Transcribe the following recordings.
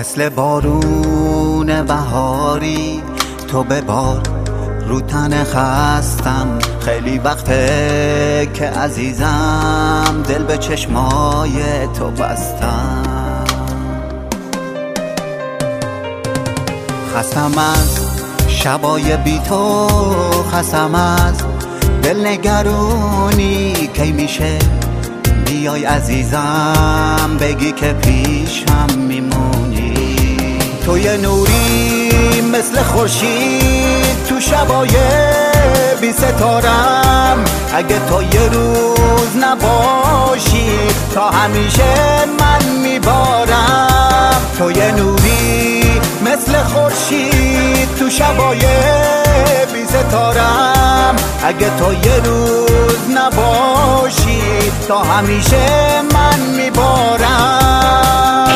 مثل بارون بهاری تو ببار رو تن خستم. خیلی وقته که عزیزم دل به چشمای تو بستم. خستم از شبای بی تو، خستم از دل نگرونی. کی میشه بیای عزیزم بگی که پیشم میمونی؟ تو یه نوری مثل خورشید تو شبای بی ستارم. اگه تو یه روز نباشی تا همیشه من میبارم. تو یه نوری مثل خورشید تو شبای بی ستارم. اگه تو یه روز نباشی تا همیشه من میبارم.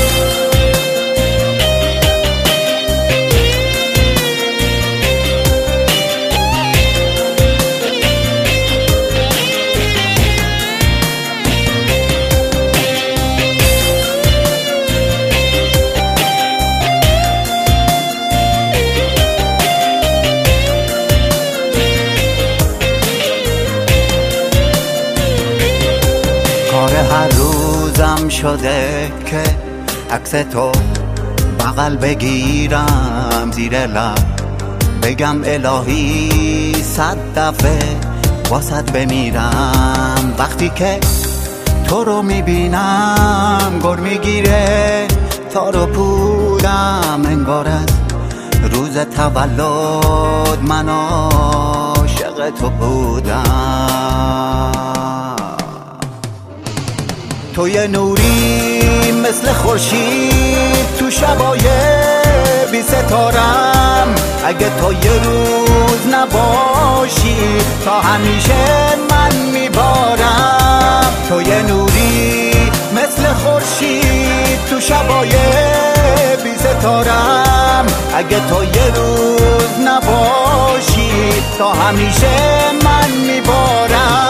کار هر روزم شده که عکس تو بغل بگیرم، زیر لب بگم الهی 100 دفعه واسط بمیرم. وقتی که تو رو میبینم گر میگیره تار و پودم. انگار از روز تولد من عاشق تو بودم. تو یه نوری مثل خورشید تو شبای بی ستارم. اگه تو یه روز نباشی تا همیشه من میبارم. تو یه نوری مثل خورشید تو شبای بی ستارم. اگه تو یه روز نباشی تا همیشه من میبارم.